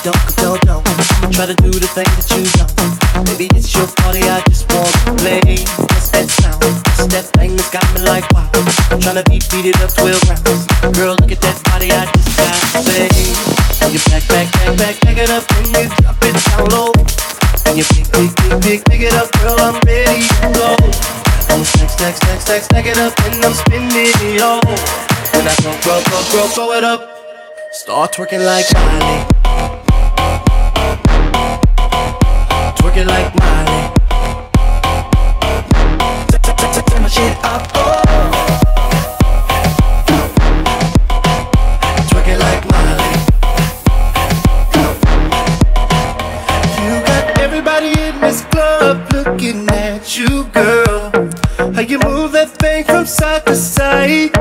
don't. Try to do the things that you don't. Maybe it's your party, I just want to play. What's that sound? What's that thing that's got me like wow? I'm tryna beat it up 12 rounds. Girl, look at that body, I just gotta say. And you back it up, and you drop it down low. And you pick it up, girl, I'm ready to go. I'm stack it up, and I'm spinning it all. When I throw it up, start twerking like Miley. Twerking like Miley. Turn my shit up, oh. Twerking like Miley. You got everybody in this club looking at you, girl. How you move that thing from side to side.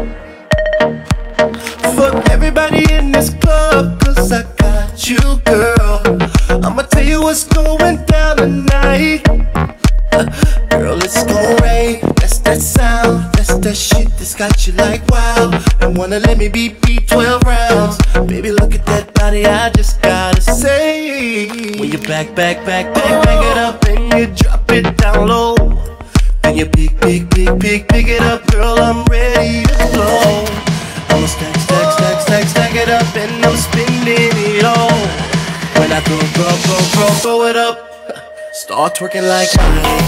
Fuck everybody in this club, cause I got you, girl. I'ma tell you what's going down tonight. Girl, it's gon' rain. That's that sound. That's that shit that's got you like wow. And wanna let me beat 12 rounds. Baby, look at that body, I just gotta say. When you back it up and you drop it down low. And you pick it up, girl, I'm ready to blow. I'ma stack it up, and I'm spinning it all. When I throw it up, start twerking like Miley.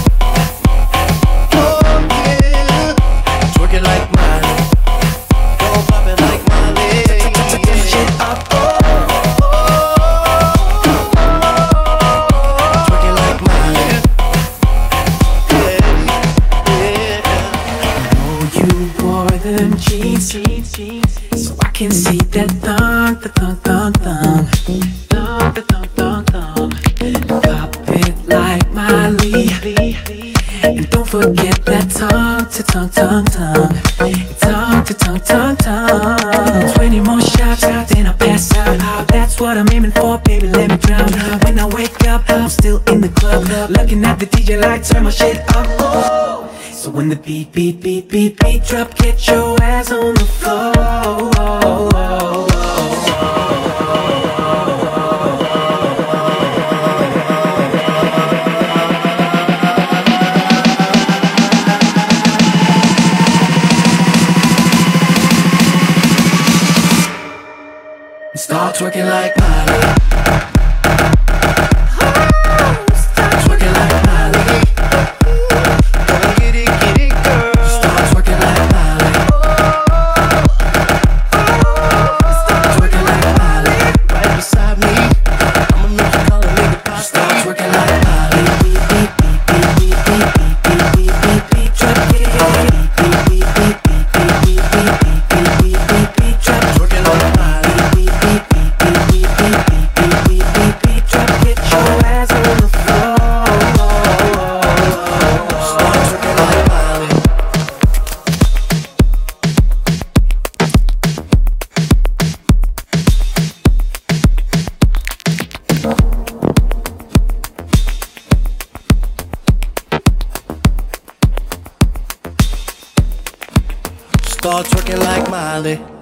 Oh yeah, twerking like Miley. Don't pop it like Miley. Turn shit up, oh. Twerking like Miley. Yeah. I know you wore them jeans, so I can see that thong. Pop it like Miley, and don't forget that tongue to tongue. 20 more shots, then I'll pass out. That's what I'm aiming for, baby, let me drown. When I wake up, I'm still in the club, looking at the DJ like turn my shit up. Oh. So when the beat drop, get your ass on the floor. Start twerking like Miley. Start twerking like Miley.